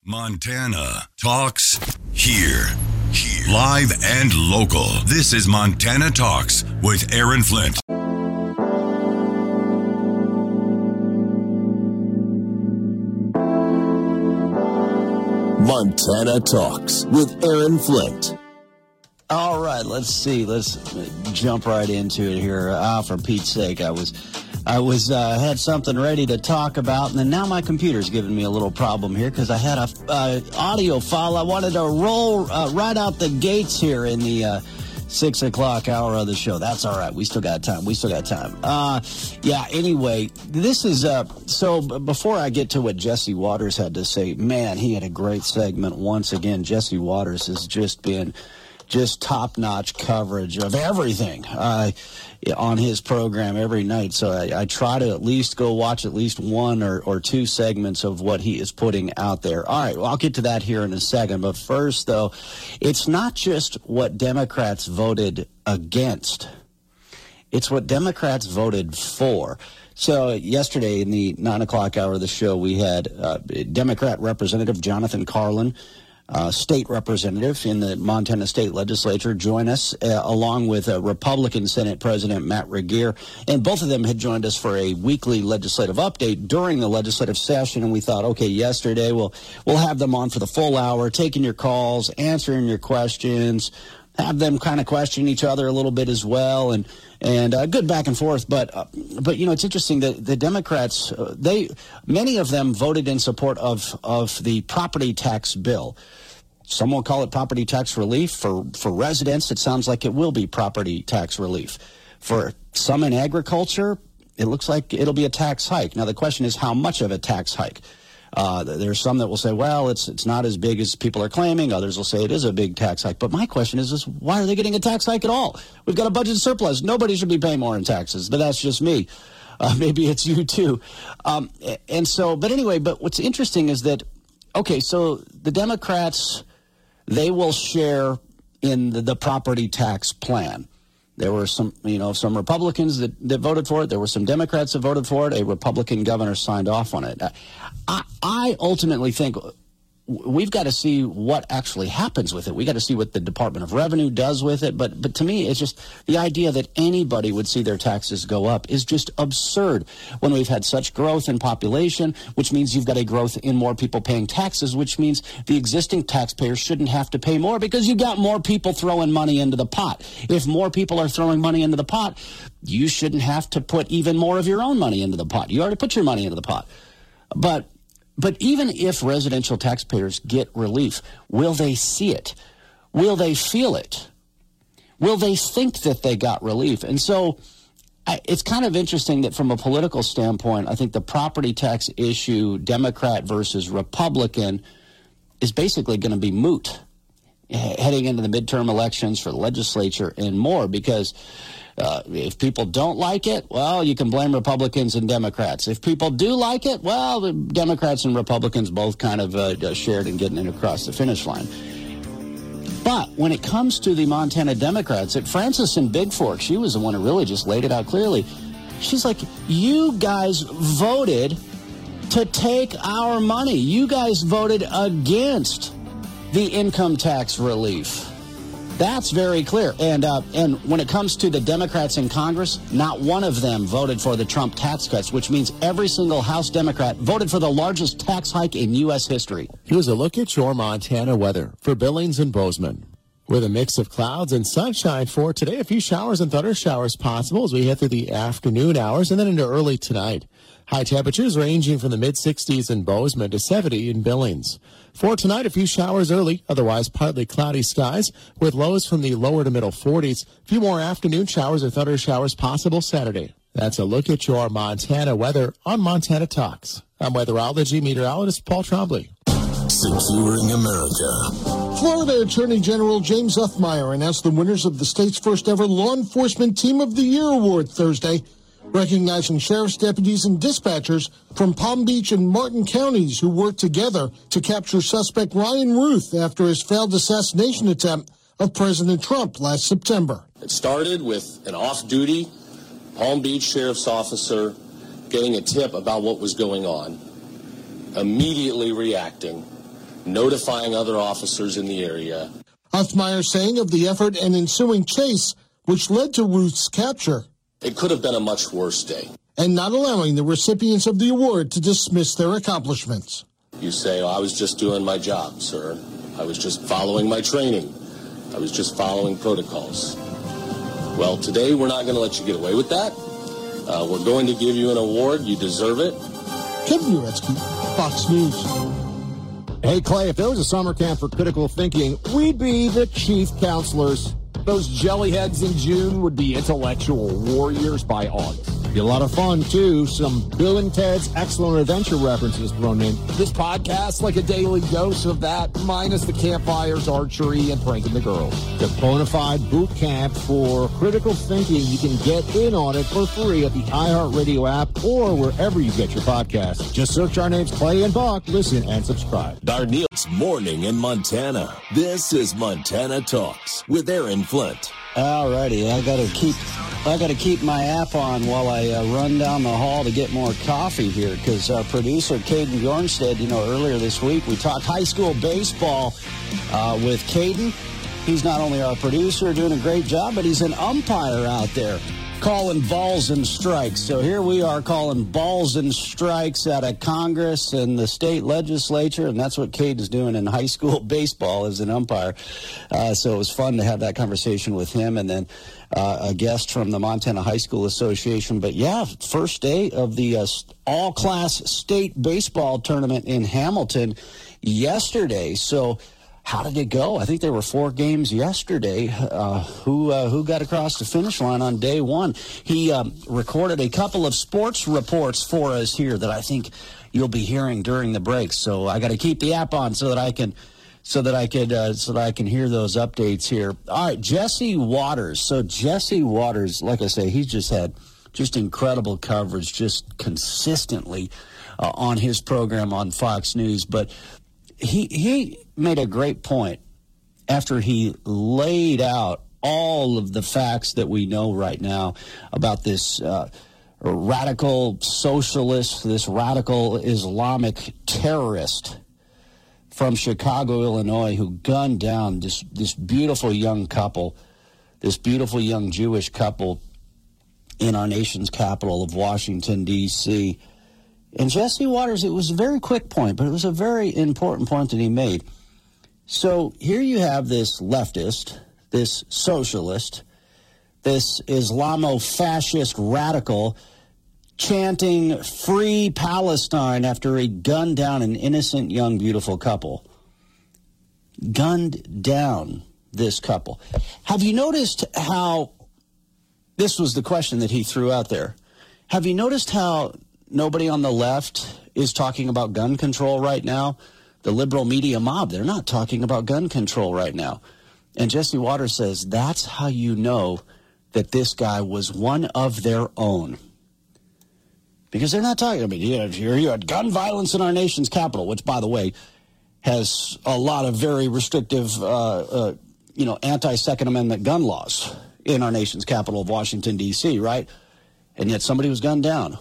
Montana Talks here. Live and local. This is Montana Talks with Aaron Flint. Montana Talks with Aaron Flint. All right, let's see. Let's jump right into it here. For Pete's sake, I was had something ready to talk about, and then now my computer's giving me a little problem here because I had a audio file I wanted to roll right out the gates here in the 6 o'clock hour of the show. That's all right. We still got time. Anyway, this is so before I get to what Jesse Waters had to say, man, he had a great segment once again. Jesse Waters has just been top-notch coverage of everything on his program every night. So I try to at least go watch at least one or two segments of what he is putting out there. All right, well, I'll get to that here in a second. But first, though, it's not just what Democrats voted against. It's what Democrats voted for. So yesterday in the 9 o'clock hour of the show, we had Democrat Representative Jonathan Carlin, state representative in the Montana State Legislature, join us, along with Republican Senate President Matt Regier. And both of them had joined us for a weekly legislative update during the legislative session. And we thought, okay, yesterday we'll have them on for the full hour, taking your calls, answering your questions, have them kind of question each other a little bit as well, and good back and forth. But you know, it's interesting that the Democrats, many of them voted in support of the property tax bill. Some will call it property tax relief. For residents, it sounds like it will be property tax relief. For some in agriculture, it looks like it'll be a tax hike. Now, the question is how much of a tax hike? There's some that will say, well, it's not as big as people are claiming. Others will say it is a big tax hike. But my question is why are they getting a tax hike at all? We've got a budget surplus. Nobody should be paying more in taxes. But that's just me. Maybe it's you too. But anyway, but what's interesting is that, okay, so the Democrats, they will share in the property tax plan. There were some Republicans that voted for it. There were some Democrats that voted for it. A Republican governor signed off on it. I ultimately think we've got to see what actually happens with it. We got to see what the Department of Revenue does with it. But to me, it's just the idea that anybody would see their taxes go up is just absurd when we've had such growth in population, which means you've got a growth in more people paying taxes, which means the existing taxpayers shouldn't have to pay more because you've got more people throwing money into the pot. If more people are throwing money into the pot, you shouldn't have to put even more of your own money into the pot. You already put your money into the pot. But even if residential taxpayers get relief, will they see it? Will they feel it? Will they think that they got relief? And so it's kind of interesting that from a political standpoint, I think the property tax issue, Democrat versus Republican, is basically going to be moot heading into the midterm elections for the legislature and more, because if people don't like it, well, you can blame Republicans and Democrats. If people do like it, well, the Democrats and Republicans both kind of shared in getting it across the finish line. But when it comes to the Montana Democrats, Frances in Big Fork, she was the one who really just laid it out clearly. She's like, you guys voted to take our money. You guys voted against the income tax relief. That's very clear. And when it comes to the Democrats in Congress, not one of them voted for the Trump tax cuts, which means every single House Democrat voted for the largest tax hike in U.S. history. Here's a look at your Montana weather for Billings and Bozeman. With a mix of clouds and sunshine for today, a few showers and thunder showers possible as we head through the afternoon hours and then into early tonight. High temperatures ranging from the mid-60s in Bozeman to 70 in Billings. For tonight, a few showers early, otherwise partly cloudy skies with lows from the lower to middle 40s. A few more afternoon showers or thunder showers possible Saturday. That's a look at your Montana weather on Montana Talks. I'm weatherology meteorologist Paul Trombley. Securing America. Florida Attorney General James Uthmeier announced the winners of the state's first ever Law Enforcement Team of the Year award Thursday, recognizing sheriff's deputies and dispatchers from Palm Beach and Martin counties who worked together to capture suspect Ryan Ruth after his failed assassination attempt of President Trump last September. It started with an off-duty Palm Beach sheriff's officer getting a tip about what was going on, immediately reacting, notifying other officers in the area. Uthmeyer saying of the effort and ensuing chase, which led to Ruth's capture. It could have been a much worse day. And not allowing the recipients of the award to dismiss their accomplishments. You say, I was just doing my job, sir. I was just following my training. I was just following protocols. Well, today we're not going to let you get away with that. We're going to give you an award. You deserve it. Kevin Uretsky, Fox News. Hey, Clay, if there was a summer camp for critical thinking, we'd be the chief counselors. Those jellyheads in June would be intellectual warriors by August. Be a lot of fun, too. Some Bill and Ted's Excellent Adventure references thrown in. This podcast, like a daily dose of that, minus the campfires, archery, and pranking the girls. The bona fide boot camp for critical thinking. You can get in on it for free at the iHeartRadio app or wherever you get your podcasts. Just search our names, Clay and Buck. Listen and subscribe. Darneil's Morning in Montana. This is Montana Talks with Aaron Flint. All righty, I got to keep my app on while I run down the hall to get more coffee here, because our producer Caden Bjornstead, earlier this week we talked high school baseball with Caden. He's not only our producer doing a great job, but he's an umpire out there calling balls and strikes. So here we are calling balls and strikes out of Congress and the state legislature, and that's what Caden's doing in high school baseball as an umpire. So it was fun to have that conversation with him, and then a guest from the Montana High School Association. But yeah, first day of the all-class state baseball tournament in Hamilton yesterday. So how did it go? I think there were 4 games yesterday. Who got across the finish line on day one? He recorded a couple of sports reports for us here that I think you'll be hearing during the break. So I got to keep the app on so that I can hear those updates here. All right, Jesse Waters. So Jesse Waters, like I say, he's just had incredible coverage, just consistently on his program on Fox News. But he made a great point after he laid out all of the facts that we know right now about this radical socialist, this radical Islamic terrorist from Chicago, Illinois, who gunned down this beautiful young couple, this beautiful young Jewish couple in our nation's capital of Washington, D.C. And Jesse Waters, it was a very quick point, but it was a very important point that he made. So here you have this leftist, this socialist, this Islamo-fascist radical chanting free Palestine after he gunned down an innocent, young, beautiful couple. Gunned down this couple. Have you noticed how, this was the question that he threw out there, have you noticed how nobody on the left is talking about gun control right now? The liberal media mob, they're not talking about gun control right now. And Jesse Waters says that's how you know that this guy was one of their own. Because they're not talking about, you had gun violence in our nation's capital, which, by the way, has a lot of very restrictive, anti-Second Amendment gun laws in our nation's capital of Washington, D.C., right? And yet somebody was gunned down.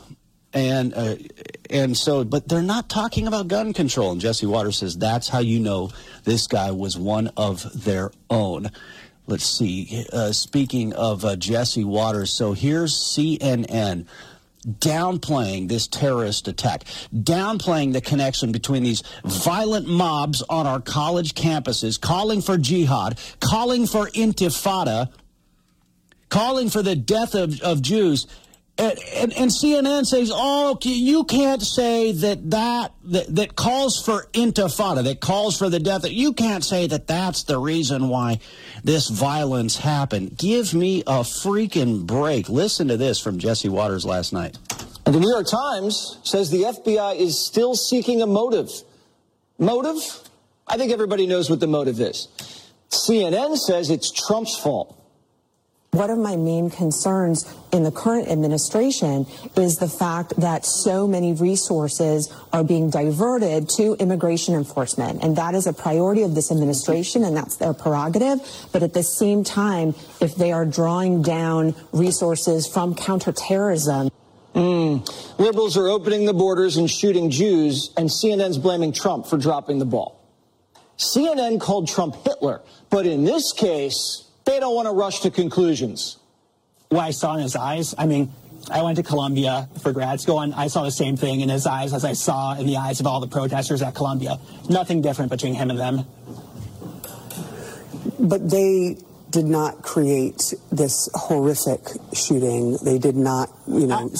And so, but they're not talking about gun control. And Jesse Waters says that's how you know this guy was one of their own. Let's see. Speaking of Jesse Waters, so here's CNN downplaying this terrorist attack, downplaying the connection between these violent mobs on our college campuses, calling for jihad, calling for intifada, calling for the death of Jews. And CNN says, oh, you can't say that calls for intifada, that calls for the death. You can't say that that's the reason why this violence happened. Give me a freaking break. Listen to this from Jesse Waters last night. And the New York Times says the FBI is still seeking a motive. Motive? I think everybody knows what the motive is. CNN says it's Trump's fault. One of my main concerns in the current administration is the fact that so many resources are being diverted to immigration enforcement. And that is a priority of this administration, and that's their prerogative. But at the same time, if they are drawing down resources from counterterrorism. Liberals are opening the borders and shooting Jews, and CNN's blaming Trump for dropping the ball. CNN called Trump Hitler. But in this case, they don't want to rush to conclusions. What I saw in his eyes, I mean, I went to Columbia for grad school, and I saw the same thing in his eyes as I saw in the eyes of all the protesters at Columbia. Nothing different between him and them. But they did not create this horrific shooting. They did not, they didn't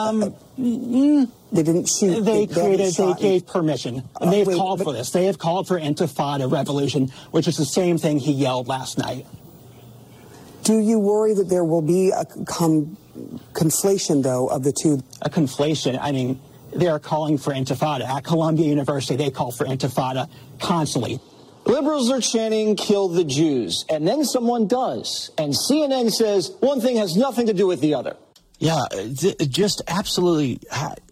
shoot. They gave permission. And they've called for this. They have called for intifada revolution, which is the same thing he yelled last night. Do you worry that there will be a conflation, though, of the two? A conflation? I mean, they are calling for intifada. At Columbia University, they call for intifada constantly. Liberals are chanting, kill the Jews, and then someone does. And CNN says one thing has nothing to do with the other. Yeah, just absolutely.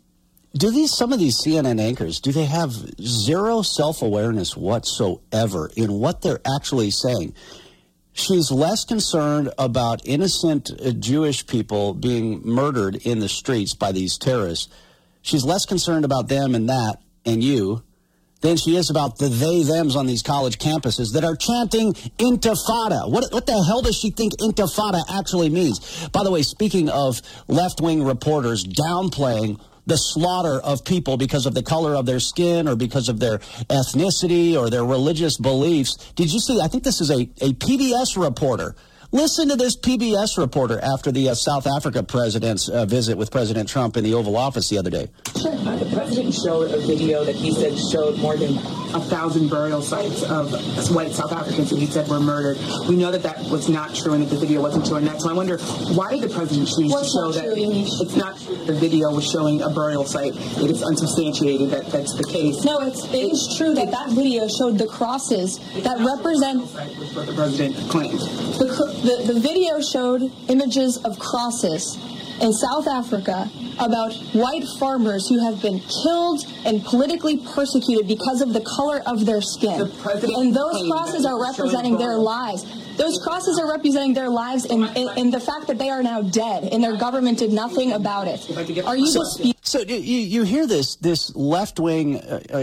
Some of these CNN anchors, do they have zero self-awareness whatsoever in what they're actually saying? She's less concerned about innocent Jewish people being murdered in the streets by these terrorists. She's less concerned about them and that and you than she is about the they-thems on these college campuses that are chanting intifada. What the hell does she think intifada actually means? By the way, speaking of left-wing reporters downplaying the slaughter of people because of the color of their skin or because of their ethnicity or their religious beliefs, did you see, I think this is a PBS reporter. Listen to this PBS reporter after the South Africa president's visit with President Trump in the Oval Office the other day. Sure. The president showed a video that he said showed more than 1,000 burial sites of white South Africans who he said were murdered. We know that that was not true and that the video wasn't true. And so I wonder, why did the president choose to show that it's not true? The video was showing a burial site. It is unsubstantiated that that's the case. No, it is true that video showed the crosses that represent what the president claimed. The video showed images of crosses in South Africa about white farmers who have been killed and politically persecuted because of the color of their skin. And those crosses are representing their lives. Those crosses are representing their lives in the fact that they are now dead and their government did nothing about it. Are you disputing? So you hear this left-wing,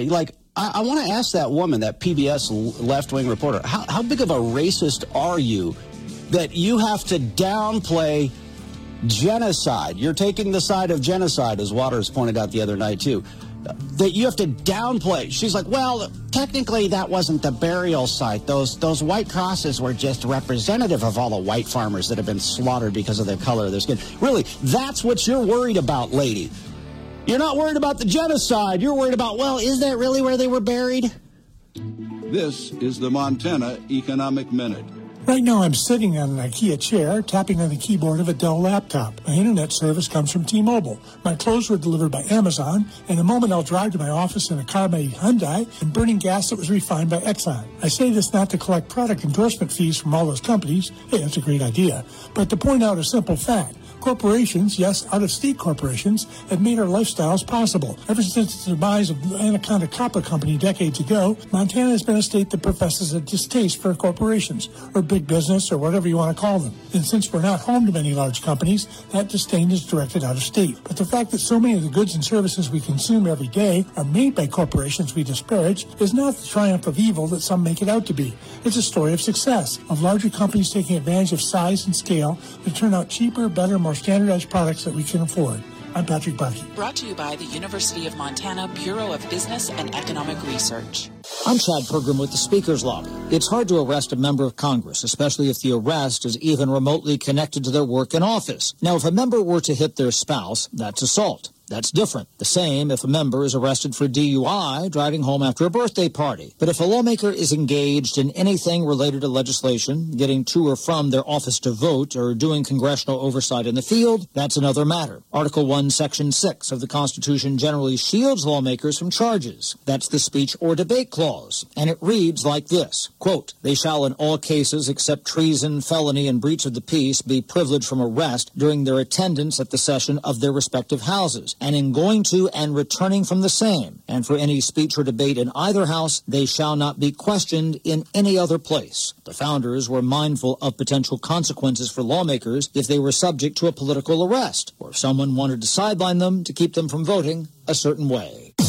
I want to ask that woman, that PBS left-wing reporter, how big of a racist are you that you have to downplay genocide? You're taking the side of genocide, as Waters pointed out the other night, too. That you have to downplay. She's like, well, technically that wasn't the burial site. Those white crosses were just representative of all the white farmers that have been slaughtered because of the color of their skin. Really, that's what you're worried about, lady. You're not worried about the genocide. You're worried about, well, is that really where they were buried? This is the Montana Economic Minute. Right now I'm sitting on an IKEA chair, tapping on the keyboard of a Dell laptop. My internet service comes from T-Mobile. My clothes were delivered by Amazon. In a moment I'll drive to my office in a car by Hyundai and burning gas that was refined by Exxon. I say this not to collect product endorsement fees from all those companies. Hey, that's a great idea. But to point out a simple fact. Corporations, yes, out-of-state corporations, have made our lifestyles possible. Ever since the demise of Anaconda Copper Company decades ago, Montana has been a state that professes a distaste for corporations, or big business, or whatever you want to call them. And since we're not home to many large companies, that disdain is directed out of state. But the fact that so many of the goods and services we consume every day are made by corporations we disparage is not the triumph of evil that some make it out to be. It's a story of success, of larger companies taking advantage of size and scale to turn out cheaper, better, more standardized products that we can afford. I'm Patrick Bucky. Brought to you by the University of Montana Bureau of Business and Economic Research. I'm Chad Pergram with the Speaker's Lobby. It's hard to arrest a member of Congress, especially if the arrest is even remotely connected to their work in office. Now, if a member were to hit their spouse, that's assault. That's different. The same if a member is arrested for DUI, driving home after a birthday party. But if a lawmaker is engaged in anything related to legislation, getting to or from their office to vote, or doing congressional oversight in the field, that's another matter. Article 1, Section 6 of the Constitution generally shields lawmakers from charges. That's the speech or debate clause. And it reads like this, quote, they shall in all cases except treason, felony, and breach of the peace be privileged from arrest during their attendance at the session of their respective houses, and in going to and returning from the same, and for any speech or debate in either house, they shall not be questioned in any other place. The founders were mindful of potential consequences for lawmakers if they were subject to a political arrest, or if someone wanted to sideline them to keep them from voting a certain way.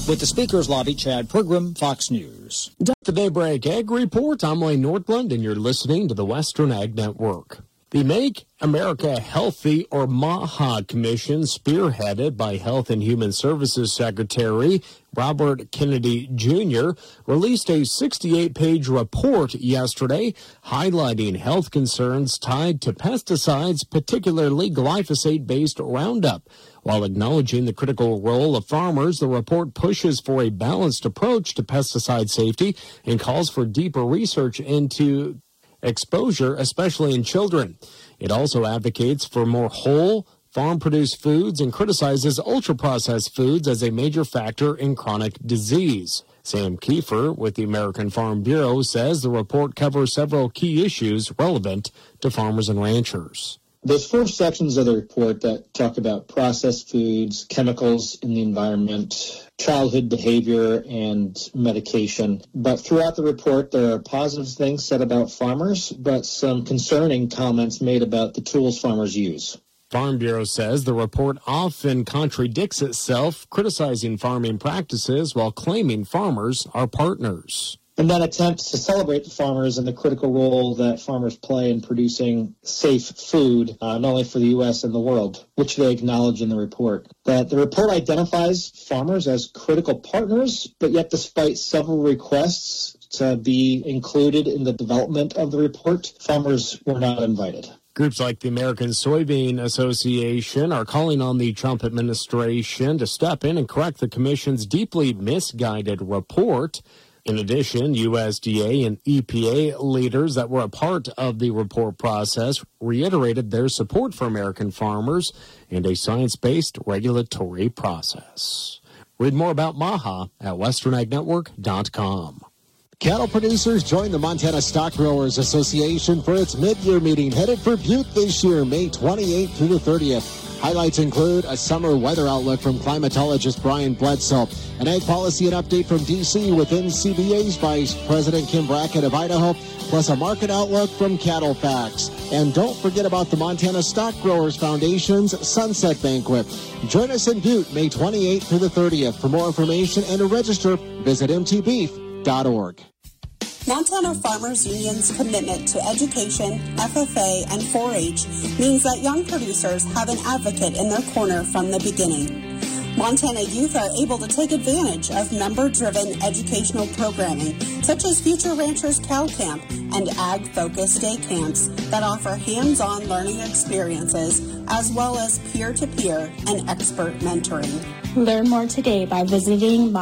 With the Speaker's Lobby, Chad Pergram, Fox News. The Daybreak Ag Report, I'm Wayne Nordlund, and you're listening to the Western Ag Network. The Make America Healthy, or MAHA Commission, spearheaded by Health and Human Services Secretary Robert Kennedy Jr., released a 68-page report yesterday highlighting health concerns tied to pesticides, particularly glyphosate-based Roundup. While acknowledging the critical role of farmers, the report pushes for a balanced approach to pesticide safety and calls for deeper research into exposure, especially in children. It also advocates for more whole, farm-produced foods and criticizes ultra-processed foods as a major factor in chronic disease. Sam Kiefer with the American Farm Bureau says the report covers several key issues relevant to farmers and ranchers. There's 4 sections of the report that talk about processed foods, chemicals in the environment, childhood behavior, and medication. But throughout the report, there are positive things said about farmers, but some concerning comments made about the tools farmers use. Farm Bureau says the report often contradicts itself, criticizing farming practices while claiming farmers are partners. And that attempts to celebrate the farmers and the critical role that farmers play in producing safe food, not only for the U.S. and the world, which they acknowledge in the report. That the report identifies farmers as critical partners, but yet despite several requests to be included in the development of the report, farmers were not invited. Groups like the American Soybean Association are calling on the Trump administration to step in and correct the commission's deeply misguided report. In addition, USDA and EPA leaders that were a part of the report process reiterated their support for American farmers and a science-based regulatory process. Read more about MAHA at westernagnetwork.com. Cattle producers join the Montana Stock Growers Association for its mid-year meeting headed for Butte this year, May 28th through the 30th. Highlights include a summer weather outlook from climatologist Brian Bledsoe, an ag policy and update from D.C. with NCBA's Vice President Kim Brackett of Idaho, plus a market outlook from Cattle Facts. And don't forget about the Montana Stock Growers Foundation's Sunset Banquet. Join us in Butte, May 28th through the 30th. For more information and to register, visit mtbeef.org. Montana Farmers Union's commitment to education, FFA, and 4-H means that young producers have an advocate in their corner from the beginning. Montana youth are able to take advantage of member-driven educational programming, such as Future Ranchers Cow Camp and Ag-focused day camps that offer hands-on learning experiences, as well as peer-to-peer and expert mentoring. Learn more today by visiting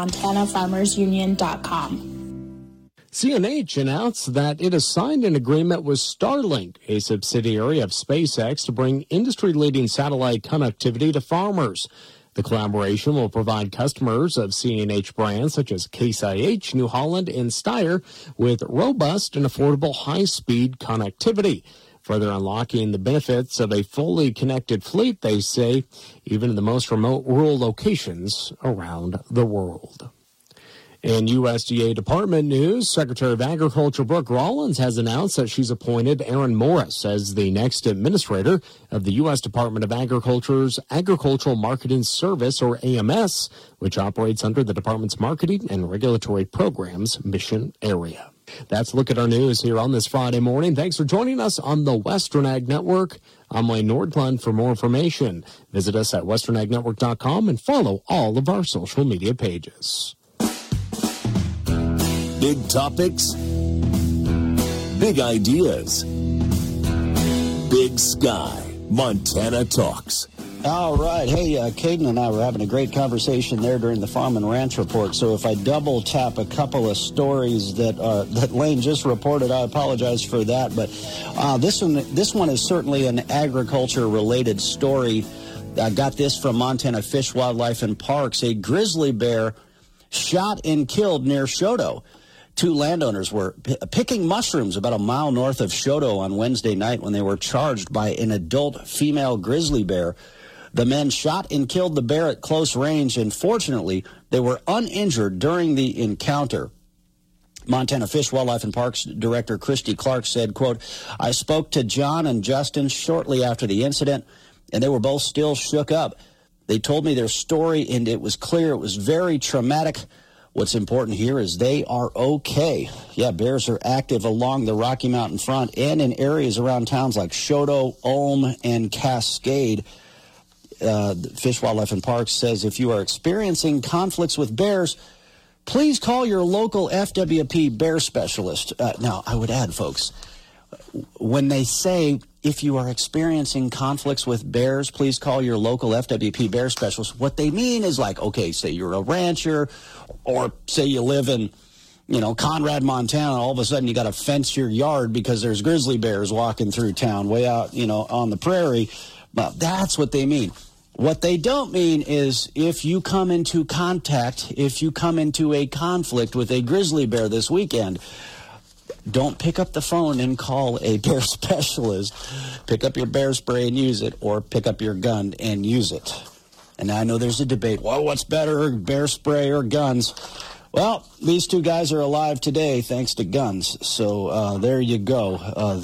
MontanaFarmersUnion.com. CNH announced that it has signed an agreement with Starlink, a subsidiary of SpaceX, to bring industry-leading satellite connectivity to farmers. The collaboration will provide customers of CNH brands such as Case IH, New Holland, and Steyr with robust and affordable high-speed connectivity, further unlocking the benefits of a fully connected fleet, they say, even in the most remote rural locations around the world. In USDA Department news, Secretary of Agriculture Brooke Rollins has announced that she's appointed Aaron Morris as the next administrator of the U.S. Department of Agriculture's Agricultural Marketing Service, or AMS, which operates under the department's Marketing and Regulatory Programs mission area. That's a look at our news here on this Friday morning. Thanks for joining us on the Western Ag Network. I'm Wayne Nordlund. For more information, visit us at westernagnetwork.com and follow all of our social media pages. Big topics, big ideas, big sky. Montana Talks. All right. Hey, Caden and I were having a great conversation there during the Farm and Ranch Report. So if I double tap a couple of stories that Lane just reported, I apologize for that. But this one is certainly an agriculture-related story. I got this from Montana Fish, Wildlife, and Parks. A grizzly bear shot and killed near Choteau. 2 landowners were picking mushrooms about a mile north of Choteau on Wednesday night when they were charged by an adult female grizzly bear. The men shot and killed the bear at close range, and fortunately, they were uninjured during the encounter. Montana Fish, Wildlife, and Parks Director Christy Clark said, quote, "I spoke to John and Justin shortly after the incident, and they were both still shook up. They told me their story, and it was clear. It was very traumatic. What's important here is they are okay. Yeah, bears are active along the Rocky Mountain front and in areas around towns like Choteau, Ulm, and Cascade. Fish, Wildlife, and Parks says if you are experiencing conflicts with bears, please call your local FWP bear specialist. Now, I would add, folks, when they say if you are experiencing conflicts with bears, please call your local FWP bear specialist, what they mean is like, okay, say you're a rancher, or say you live in, Conrad, Montana, all of a sudden you got to fence your yard because there's grizzly bears walking through town way out, on the prairie. Well, that's what they mean. What they don't mean is if you come into a conflict with a grizzly bear this weekend, don't pick up the phone and call a bear specialist. Pick up your bear spray and use it, or pick up your gun and use it. And I know there's a debate. Well, what's better, bear spray or guns? Well, these two guys are alive today thanks to guns. So there you go.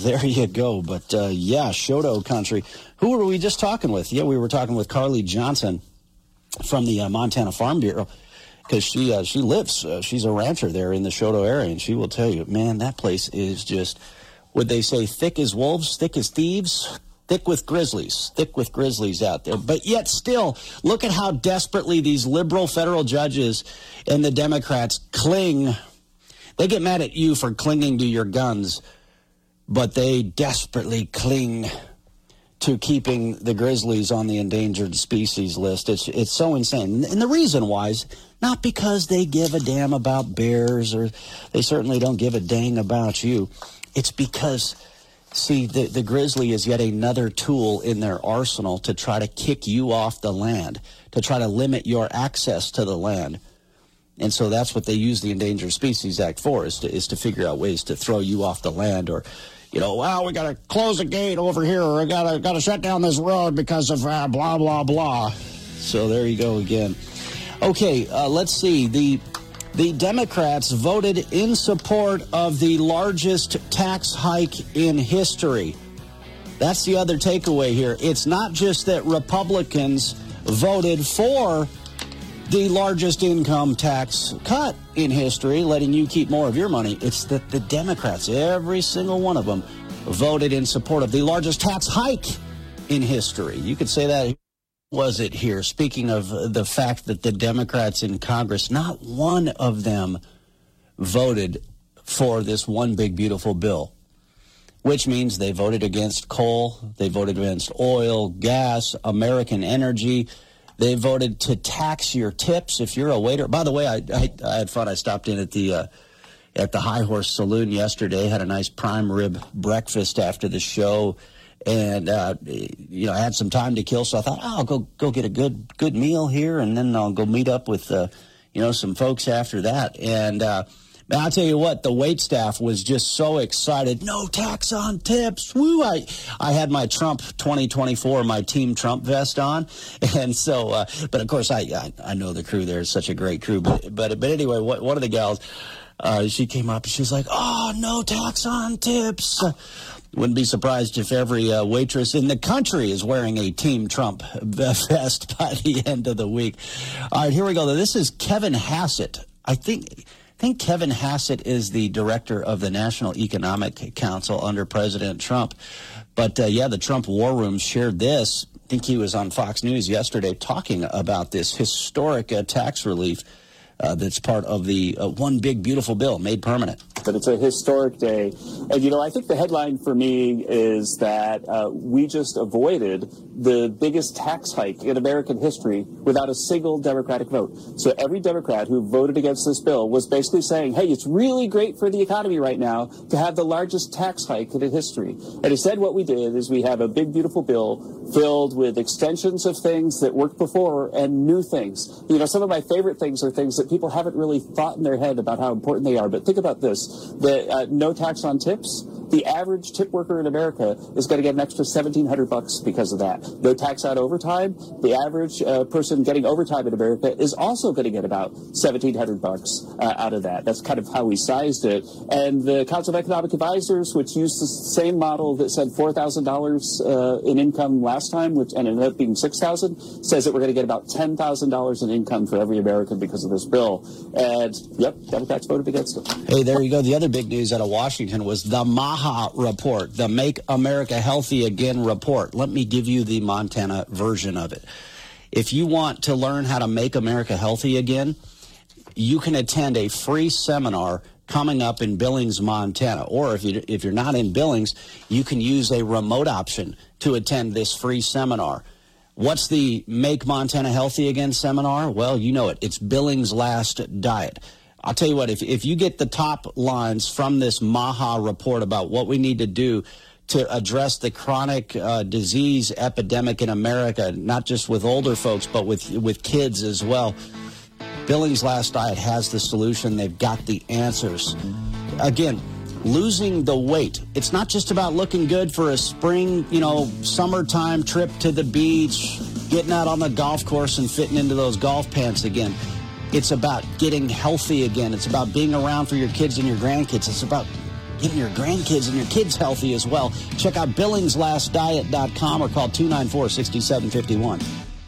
But, Choteau country. Who were we just talking with? Yeah, we were talking with Carly Johnson from the Montana Farm Bureau, because she lives, she's a rancher there in the Choteau area, and she will tell you, man, that place is just, would they say thick as wolves, thick as thieves? Thick with grizzlies out there. But yet still, look at how desperately these liberal federal judges and the Democrats cling. They get mad at you for clinging to your guns, but they desperately cling to keeping the grizzlies on the endangered species list. It's so insane. And the reason why is not because they give a damn about bears, or they certainly don't give a dang about you. It's because, see, the grizzly is yet another tool in their arsenal to try to kick you off the land, to try to limit your access to the land. And so that's what they use the Endangered Species Act for, is to figure out ways to throw you off the land, or, we got to close a gate over here, or got to shut down this road because of blah, blah, blah. So there you go again. Okay, let's see. The Democrats voted in support of the largest tax hike in history. That's the other takeaway here. It's not just that Republicans voted for the largest income tax cut in history, letting you keep more of your money. It's that the Democrats, every single one of them, voted in support of the largest tax hike in history. You could say that. Was it here? Speaking of the fact that the Democrats in Congress, not one of them voted for this one big, beautiful bill, which means they voted against coal, they voted against oil, gas, American energy. They voted to tax your tips if you're a waiter. By the way, I had fun. I stopped in at the High Horse Saloon yesterday, had a nice prime rib breakfast after the show. And, I had some time to kill, so I thought, I'll go get a good meal here, and then I'll go meet up with, some folks after that. And I'll tell you what, the waitstaff was just so excited. No tax on tips. Woo! I had my Trump 2024, my Team Trump vest on. And so, but of course, I know the crew there is such a great crew. But anyway, one of the gals, she came up and she was like, oh, no tax on tips. Wouldn't be surprised if every waitress in the country is wearing a Team Trump vest by the end of the week. All right, here we go. This is Kevin Hassett. I think Kevin Hassett is the director of the National Economic Council under President Trump. But, the Trump War Room shared this. I think he was on Fox News yesterday talking about this historic tax relief that's part of the One Big Beautiful Bill made permanent. But it's a historic day. And, I think the headline for me is that we just avoided the biggest tax hike in American history without a single Democratic vote. So every Democrat who voted against this bill was basically saying, hey, it's really great for the economy right now to have the largest tax hike in history. And instead what we did is we have a big, beautiful bill filled with extensions of things that worked before and new things. Some of my favorite things are things that people haven't really thought in their head about how important they are. But think about this. The no tax on tips, The average tip worker in America is going to get an extra $1,700 because of that. No tax on overtime. The average person getting overtime in America is also going to get about $1,700 out of that. That's kind of how we sized it. And the Council of Economic Advisors, which used the same model that said $4,000 in income last time, and ended up being $6,000, says that we're going to get about $10,000 in income for every American because of this bill. And, yep, Democrats voted against it. Hey, there you go. The other big news out of Washington was the MAHA report, the Make America Healthy Again report. Let me give you the Montana version of it. If you want to learn how to make America healthy again, you can attend a free seminar coming up in Billings, Montana. Or if you're not in Billings, you can use a remote option to attend this free seminar. What's the Make Montana Healthy Again seminar? Well, you know it. It's Billings' Last Diet. I'll tell you what, if you get the top lines from this MAHA report about what we need to do to address the chronic disease epidemic in America, not just with older folks, but with kids as well, Billings' Last Diet has the solution. They've got the answers. Again, losing the weight. It's not just about looking good for a spring, summertime trip to the beach, getting out on the golf course and fitting into those golf pants again. It's about getting healthy again. It's about being around for your kids and your grandkids. It's about getting your grandkids and your kids healthy as well. Check out BillingsLastDiet.com or call 294-6751.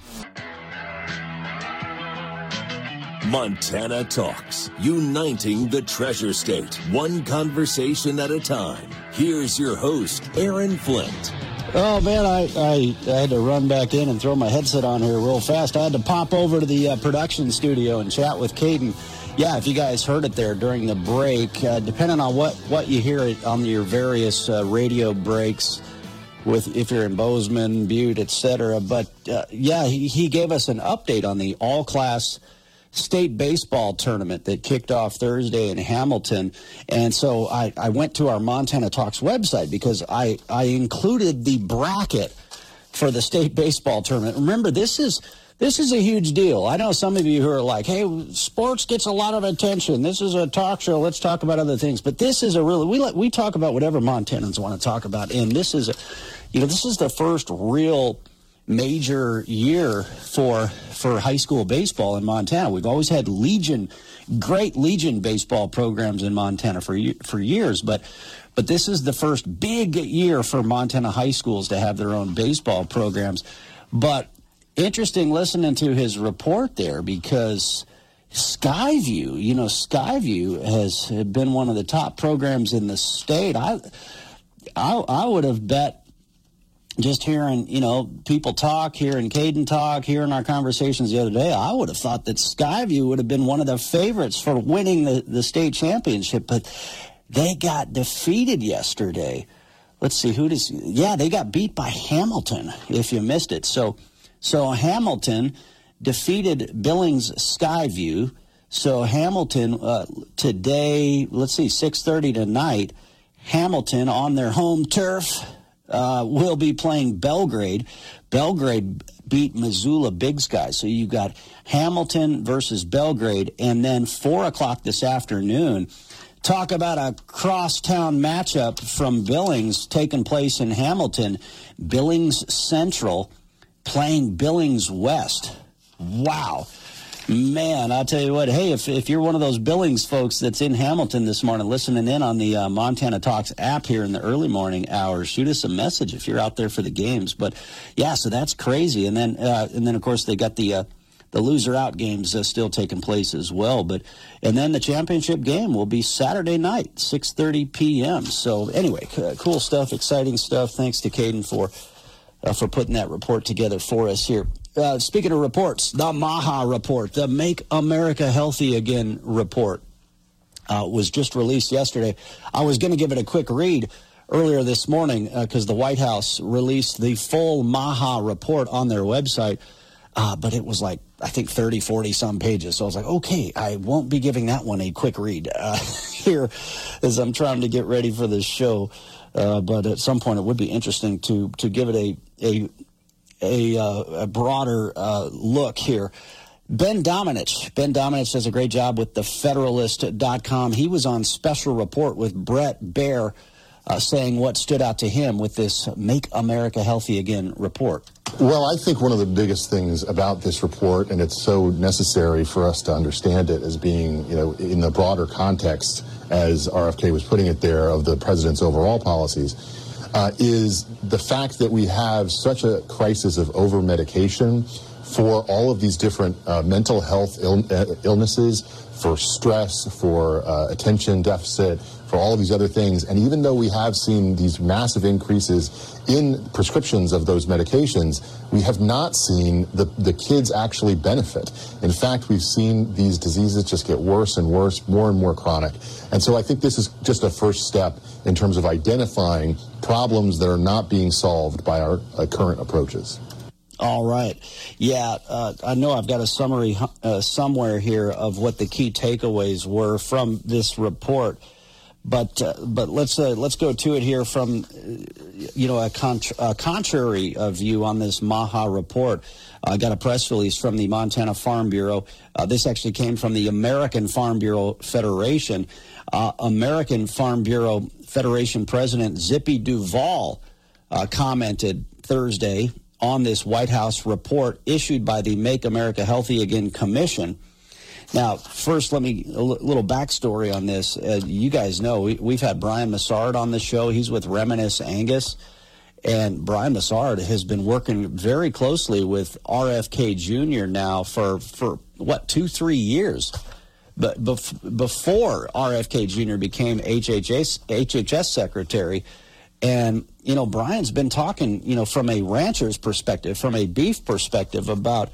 Montana Talks, uniting the Treasure State, one conversation at a time. Here's your host, Aaron Flint. Oh, man, I had to run back in and throw my headset on here real fast. I had to pop over to the production studio and chat with Caden. Yeah, if you guys heard it there during the break, depending on what you hear it on your various radio breaks, if you're in Bozeman, Butte, etc. But, he gave us an update on the all-class state baseball tournament that kicked off Thursday in Hamilton. And so I went to our Montana Talks website because I included the bracket for the state baseball tournament. Remember, this is a huge deal. I know some of you who are like, hey, sports gets a lot of attention. This is a talk show. Let's talk about other things. But this is we talk about whatever Montanans want to talk about. And this is the first real major year for high school baseball in Montana. We've always had great Legion baseball programs in Montana for years, but this is the first big year for Montana high schools to have their own baseball programs. But interesting listening to his report there, because Skyview has been one of the top programs in the state. I would have bet, just hearing, people talk, hearing Caden talk, hearing our conversations the other day, I would have thought that Skyview would have been one of the favorites for winning the state championship, but they got defeated yesterday. Let's see, they got beat by Hamilton, if you missed it. So Hamilton defeated Billings Skyview. So Hamilton, today, 6:30 tonight, Hamilton on their home turf, will be playing Belgrade. Belgrade beat Missoula Big Sky. So you got Hamilton versus Belgrade. And then 4 o'clock this afternoon, talk about a crosstown matchup from Billings taking place in Hamilton. Billings Central playing Billings West. Wow. Man, I'll tell you what, hey, if you're one of those Billings folks that's in Hamilton this morning listening in on the Montana Talks app here in the early morning hours, shoot us a message if you're out there for the games. But, yeah, so that's crazy. And then of course, they got the loser-out games still taking place as well. And then the championship game will be Saturday night, 6:30 p.m. So, anyway, cool stuff, exciting stuff. Thanks to Caden for putting that report together for us here. Speaking of reports, the MAHA report, the Make America Healthy Again report, was just released yesterday. I was going to give it a quick read earlier this morning because the White House released the full MAHA report on their website, but it was like, I think 30, 40 some pages. So I was like, okay, I won't be giving that one a quick read here as I'm trying to get ready for this show. But at some point it would be interesting to give it a broader look here. Ben Domenech does a great job with the Federalist.com. He was on special report with Brett Baer saying what stood out to him with this Make America Healthy Again report. Well, I think one of the biggest things about this report, and it's so necessary for us to understand it as being, in the broader context, as RFK was putting it there, of the president's overall policies, is the fact that we have such a crisis of over-medication for all of these different mental health illnesses, for stress, for attention deficit, for all of these other things. And even though we have seen these massive increases in prescriptions of those medications, we have not seen the kids actually benefit. In fact, we've seen these diseases just get worse and worse, more and more chronic. And so I think this is just a first step in terms of identifying problems that are not being solved by our current approaches. All right. Yeah, I know I've got a summary somewhere here of what the key takeaways were from this report. But let's go to it here from a contrary view on this MAHA report. I got a press release from the Montana Farm Bureau. This actually came from the American Farm Bureau Federation. American Farm Bureau Federation President Zippy Duvall commented Thursday on this White House report issued by the Make America Healthy Again Commission. Now, first, a little backstory on this. You guys know we've had Brian Massard on the show. He's with Reminisce Angus. And Brian Massard has been working very closely with RFK Jr. now for 2-3 years. But before RFK Jr. became HHS secretary. And, Brian's been talking, from a rancher's perspective, from a beef perspective about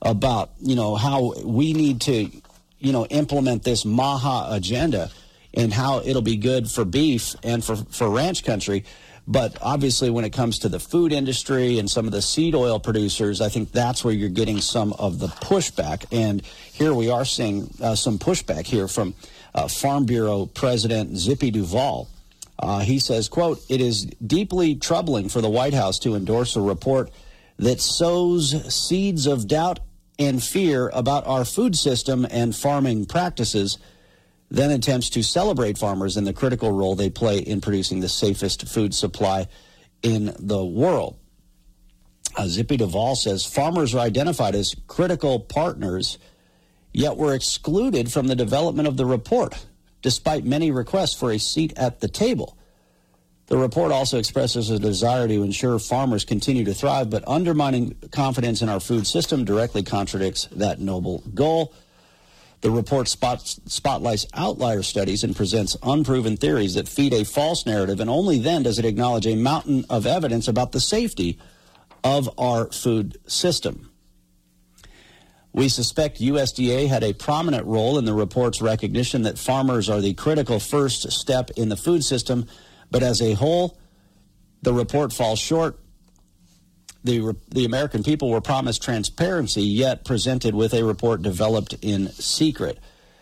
how we need to, implement this MAHA agenda and how it'll be good for beef and for ranch country. But obviously when it comes to the food industry and some of the seed oil producers, I think that's where you're getting some of the pushback. And here we are seeing some pushback here from Farm Bureau President Zippy Duvall. He says, quote, "It is deeply troubling for the White House to endorse a report that sows seeds of doubt and fear about our food system and farming practices, then attempts to celebrate farmers in the critical role they play in producing the safest food supply in the world." Zippy Duvall says farmers are identified as critical partners, yet were excluded from the development of the report, despite many requests for a seat at the table. The report also expresses a desire to ensure farmers continue to thrive, but undermining confidence in our food system directly contradicts that noble goal. The report spotlights outlier studies and presents unproven theories that feed a false narrative, and only then does it acknowledge a mountain of evidence about the safety of our food system. We suspect USDA had a prominent role in the report's recognition that farmers are the critical first step in the food system, but as a whole, the report falls short. The American people were promised transparency, yet presented with a report developed in secret.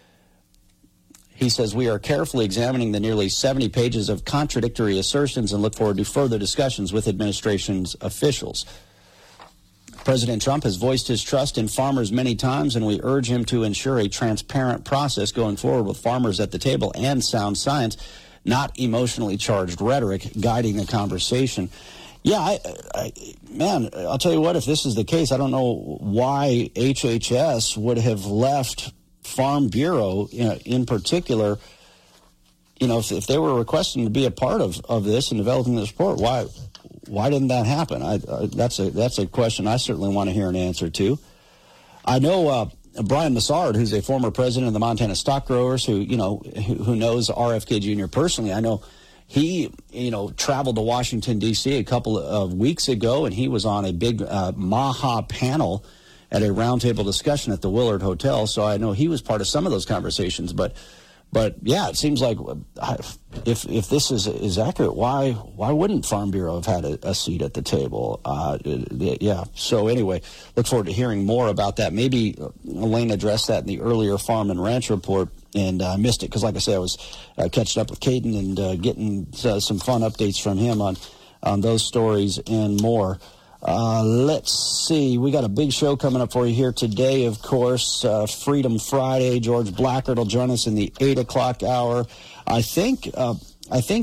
He says, "We are carefully examining the nearly 70 pages of contradictory assertions and look forward to further discussions with administration's officials. President Trump has voiced his trust in farmers many times, and we urge him to ensure a transparent process going forward with farmers at the table and sound science, not emotionally charged rhetoric guiding the conversation." Yeah, man, I'll tell you what, if this is the case, I don't know why HHS would have left Farm Bureau, in particular, if they were requesting to be a part of this and developing this report, why didn't that happen? That's a question I certainly want to hear an answer to. I know Brian Massard, who's a former president of the Montana Stock Growers, who knows RFK Jr. personally. I know he, traveled to Washington, D.C. a couple of weeks ago, and he was on a big MAHA panel at a roundtable discussion at the Willard Hotel. So I know he was part of some of those conversations. But yeah, it seems like if this is accurate, why wouldn't Farm Bureau have had a seat at the table? Yeah. So anyway, look forward to hearing more about that. Maybe Elaine addressed that in the earlier Farm and Ranch report, and I missed it because, like I said, I was catching up with Caden and getting some fun updates from him on those stories and more. Let's see. We got a big show coming up for you here today, of course. Freedom Friday. George Blackard will join us in the 8 o'clock hour. I think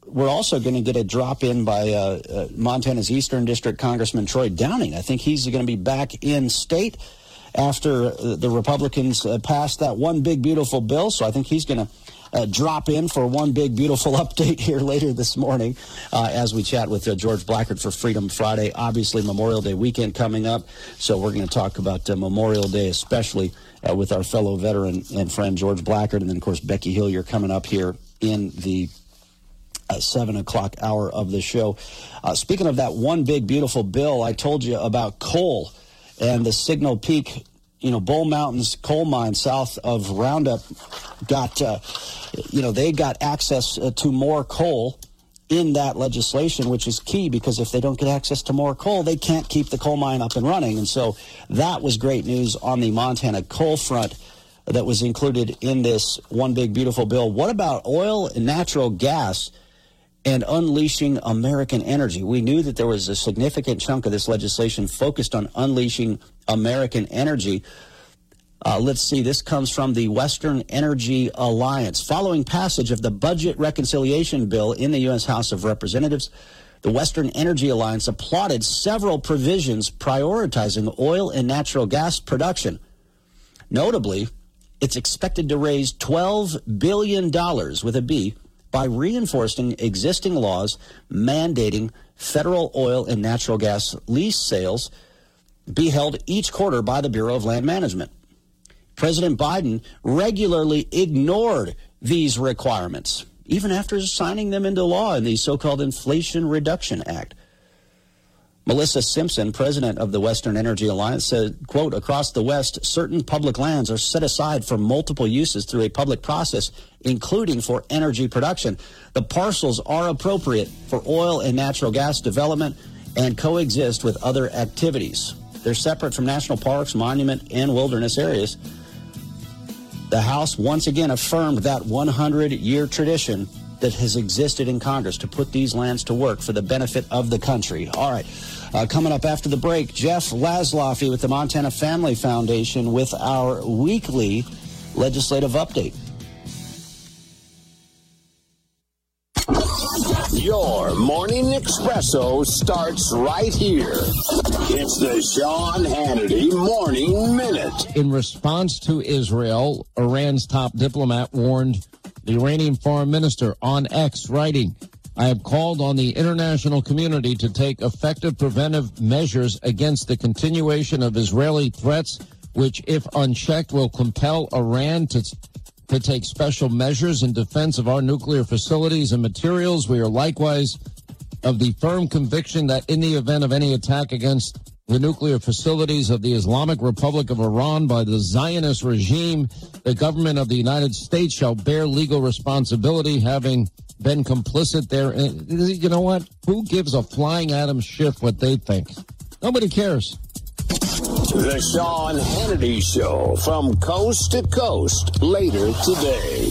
we're also going to get a drop in by Montana's Eastern District Congressman Troy Downing. I think he's going to be back in state after the Republicans passed that one big, beautiful bill. So I think he's going to drop in for one big, beautiful update here later this morning as we chat with George Blackard for Freedom Friday. Obviously, Memorial Day weekend coming up. So we're going to talk about Memorial Day, especially with our fellow veteran and friend George Blackard. And then, of course, Becky Hillier coming up here in the 7 o'clock hour of the show. Speaking of that one big, beautiful bill, I told you about coal and the Signal Peak, Bull Mountains coal mine south of Roundup got, they got access to more coal in that legislation, which is key because if they don't get access to more coal, they can't keep the coal mine up and running. And so that was great news on the Montana coal front that was included in this one big, beautiful bill. What about oil and natural gas and unleashing American energy? We knew that there was a significant chunk of this legislation focused on unleashing American energy. Let's see, this comes from the Western Energy Alliance. Following passage of the Budget Reconciliation Bill in the U.S. House of Representatives, the Western Energy Alliance applauded several provisions prioritizing oil and natural gas production. Notably, it's expected to raise $12 billion with a B by reinforcing existing laws mandating federal oil and natural gas lease sales be held each quarter by the Bureau of Land Management. President Biden regularly ignored these requirements, even after signing them into law in the so-called Inflation Reduction Act. Melissa Simpson, president of the Western Energy Alliance, said, quote, across the West, certain public lands are set aside for multiple uses through a public process, including for energy production. The parcels are appropriate for oil and natural gas development and coexist with other activities. They're separate from national parks, monument, and wilderness areas. The House once again affirmed that 100-year tradition that has existed in Congress to put these lands to work for the benefit of the country. All right. Coming up after the break, Jeff Laszloffy with the Montana Family Foundation with our weekly legislative update. Your morning espresso starts right here. It's the Sean Hannity Morning Minute. In response to Israel, Iran's top diplomat warned the Iranian foreign minister on X, writing, I have called on the international community to take effective preventive measures against the continuation of Israeli threats, which, if unchecked, will compel Iran to take special measures in defense of our nuclear facilities and materials. We are likewise of the firm conviction that in the event of any attack against the nuclear facilities of the Islamic Republic of Iran by the Zionist regime, the government of the United States shall bear legal responsibility, having been complicit there. You know what? Who gives a flying atom shift what they think? Nobody cares. The Sean Hannity Show from coast to coast later today.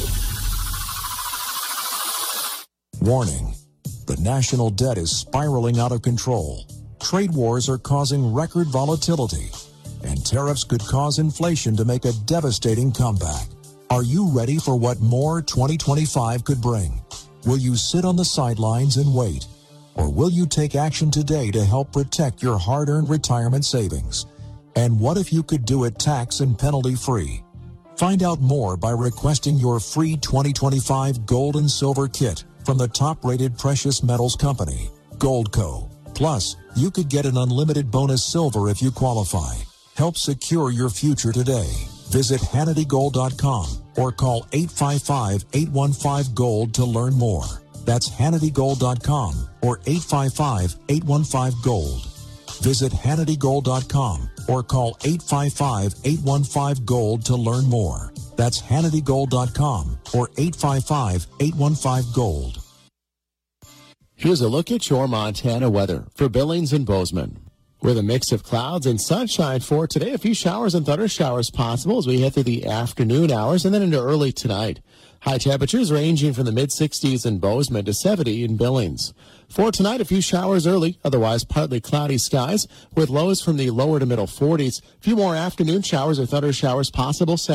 Warning. The national debt is spiraling out of control. Trade wars are causing record volatility, and tariffs could cause inflation to make a devastating comeback. Are you ready for what more 2025 could bring? Will you sit on the sidelines and wait? Or will you take action today to help protect your hard-earned retirement savings? And what if you could do it tax and penalty-free? Find out more by requesting your free 2025 Gold and Silver Kit from the top-rated precious metals company, Goldco. Plus, you could get an unlimited bonus silver if you qualify. Help secure your future today. Visit HannityGold.com or call 855-815-GOLD to learn more. That's HannityGold.com or 855-815-GOLD. Visit HannityGold.com or call 855-815-GOLD to learn more. That's HannityGold.com or 855-815-GOLD. Here's a look at your Montana weather for Billings and Bozeman. With a mix of clouds and sunshine for today, a few showers and thunder showers possible as we head through the afternoon hours and then into early tonight. High temperatures ranging from the mid-60s in Bozeman to 70 in Billings. For tonight, a few showers early, otherwise partly cloudy skies with lows from the lower to middle 40s. A few more afternoon showers or thunder showers possible Saturday.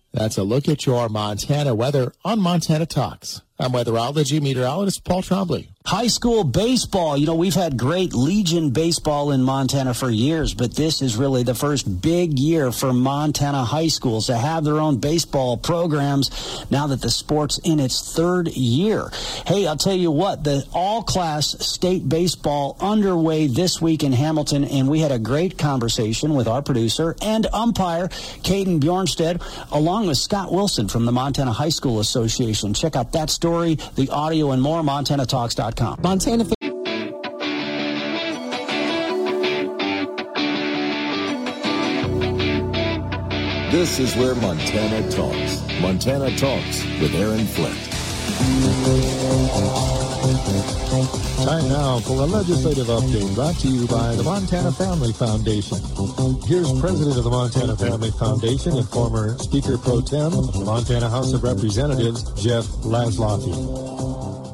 That's a look at your Montana weather on Montana Talks. I'm weatherology meteorologist Paul Trombley. High school baseball. We've had great Legion baseball in Montana for years, but this is really the first big year for Montana high schools to have their own baseball programs now that the sport's in its third year. Hey, I'll tell you what, the all-class state baseball underway this week in Hamilton, and we had a great conversation with our producer and umpire, Caden Bjornstead, along with Scott Wilson from the Montana High School Association. Check out that story, the audio, and more, MontanaTalks.com. Montana. This is where Montana talks. Montana Talks with Aaron Flint. Time now for a legislative update brought to you by the Montana Family Foundation. Here's President of the Montana Family Foundation and former Speaker Pro Tem of the Montana House of Representatives, Jeff Laszloffy.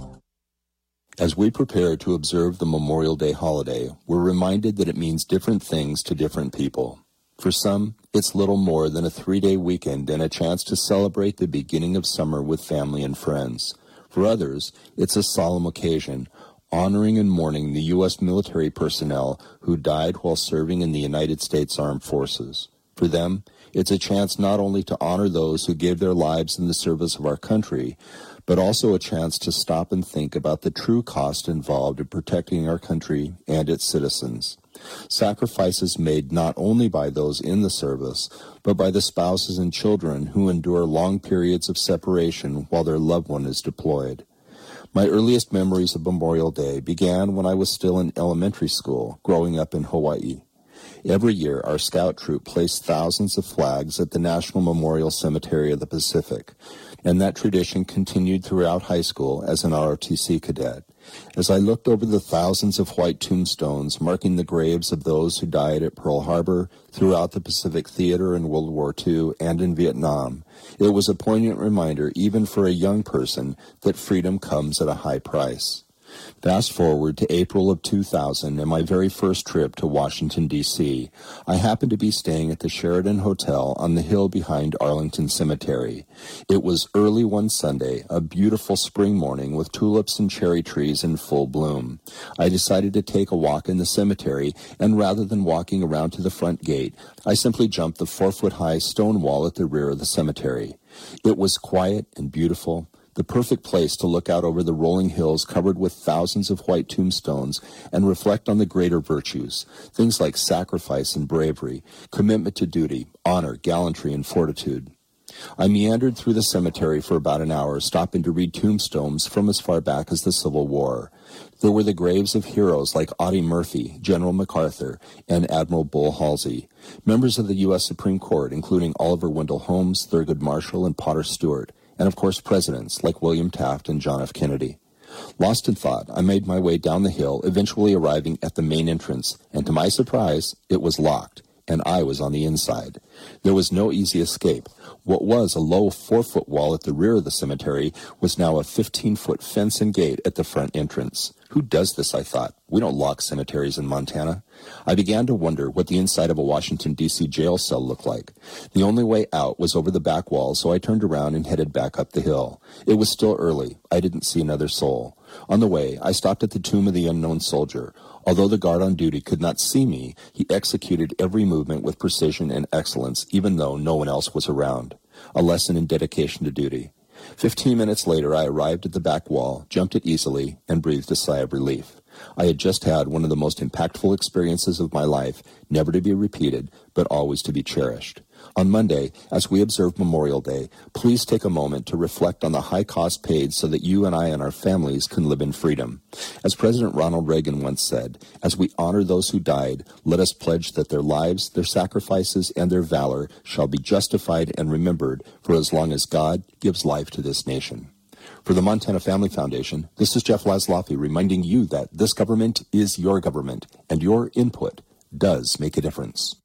As we prepare to observe the Memorial Day holiday, we're reminded that it means different things to different people. For some, it's little more than a 3-day weekend and a chance to celebrate the beginning of summer with family and friends. For others, it's a solemn occasion, honoring and mourning the U.S. military personnel who died while serving in the United States Armed Forces. For them, it's a chance not only to honor those who gave their lives in the service of our country, but also a chance to stop and think about the true cost involved in protecting our country and its citizens. Sacrifices made not only by those in the service, but by the spouses and children who endure long periods of separation while their loved one is deployed. My earliest memories of Memorial Day began when I was still in elementary school, growing up in Hawaii. Every year, our scout troop placed thousands of flags at the National Memorial Cemetery of the Pacific, and that tradition continued throughout high school as an ROTC cadet. As I looked over the thousands of white tombstones marking the graves of those who died at Pearl Harbor, throughout the Pacific Theater in World War II, and in Vietnam, it was a poignant reminder, even for a young person, that freedom comes at a high price. Fast forward to April of 2000 and my very first trip to Washington, D.C. I happened to be staying at the Sheraton Hotel on the hill behind Arlington Cemetery. It was early one Sunday, a beautiful spring morning with tulips and cherry trees in full bloom. I decided to take a walk in the cemetery, and rather than walking around to the front gate, I simply jumped the 4-foot-high stone wall at the rear of the cemetery. It was quiet and beautiful, the perfect place to look out over the rolling hills covered with thousands of white tombstones and reflect on the greater virtues, things like sacrifice and bravery, commitment to duty, honor, gallantry, and fortitude. I meandered through the cemetery for about an hour, stopping to read tombstones from as far back as the Civil War. There were the graves of heroes like Audie Murphy, General MacArthur, and Admiral Bull Halsey, members of the U.S. Supreme Court, including Oliver Wendell Holmes, Thurgood Marshall, and Potter Stewart, and of course presidents like William Taft and John F. Kennedy. Lost in thought, I made my way down the hill, eventually arriving at the main entrance, and to my surprise, it was locked, and I was on the inside. There was no easy escape. What was a low 4-foot wall at the rear of the cemetery was now a 15-foot fence and gate at the front entrance. Who does this, I thought? We don't lock cemeteries in Montana. I began to wonder what the inside of a Washington, D.C. jail cell looked like. The only way out was over the back wall, so I turned around and headed back up the hill. It was still early. I didn't see another soul. On the way, I stopped at the tomb of the unknown soldier. Although the guard on duty could not see me, he executed every movement with precision and excellence, even though no one else was around. A lesson in dedication to duty. 15 minutes later, I arrived at the back wall, jumped it easily, and breathed a sigh of relief. I had just had one of the most impactful experiences of my life, never to be repeated, but always to be cherished. On Monday, as we observe Memorial Day, please take a moment to reflect on the high cost paid so that you and I and our families can live in freedom. As President Ronald Reagan once said, as we honor those who died, let us pledge that their lives, their sacrifices, and their valor shall be justified and remembered for as long as God gives life to this nation. For the Montana Family Foundation, this is Jeff Laszloffy reminding you that this government is your government, and your input does make a difference.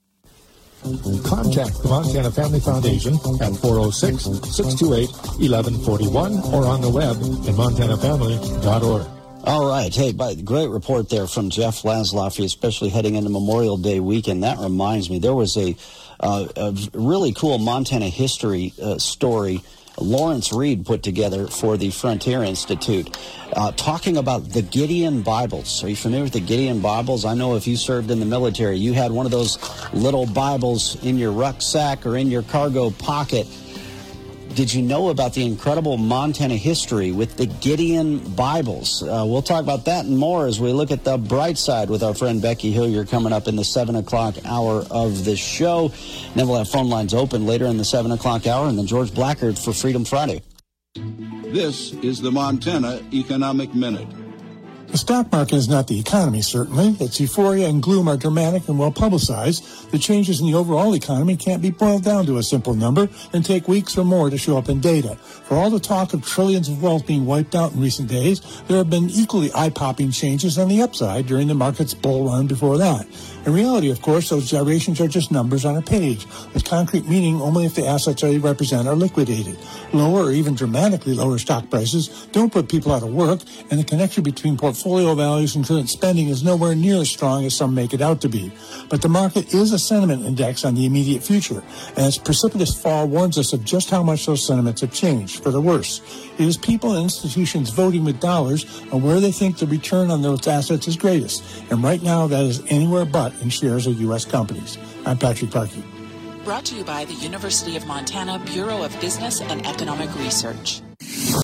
Contact the Montana Family Foundation at 406-628-1141 or on the web at montanafamily.org. All right. Hey, great report there from Jeff Laszloff, especially heading into Memorial Day weekend. That reminds me, there was a really cool Montana history story Lawrence Reed put together for the Frontier Institute, talking about the Gideon Bibles. Are you familiar with the Gideon Bibles? I know if you served in the military, you had one of those little Bibles in your rucksack or in your cargo pocket. Did you know about the incredible Montana history with the Gideon Bibles? We'll talk about that and more as we look at the bright side with our friend Becky Hillier coming up in the 7 o'clock hour of the show. Then we'll have phone lines open later in the 7 o'clock hour, and then George Blackard for Freedom Friday. This is the Montana Economic Minute. The stock market is not the economy, certainly. Its euphoria and gloom are dramatic and well-publicized. The changes in the overall economy can't be boiled down to a simple number and take weeks or more to show up in data. For all the talk of trillions of wealth being wiped out in recent days, there have been equally eye-popping changes on the upside during the market's bull run before that. In reality, of course, those gyrations are just numbers on a page, with concrete meaning only if the assets they represent are liquidated. Lower or even dramatically lower stock prices don't put people out of work, and the connection between portfolio values and current spending is nowhere near as strong as some make it out to be. But the market is a sentiment index on the immediate future, and its precipitous fall warns us of just how much those sentiments have changed for the worse. It is people and institutions voting with dollars on where they think the return on those assets is greatest, and right now that is anywhere but in shares of U.S. companies. I'm Patrick Parkey. Brought to you by the University of Montana Bureau of Business and Economic Research.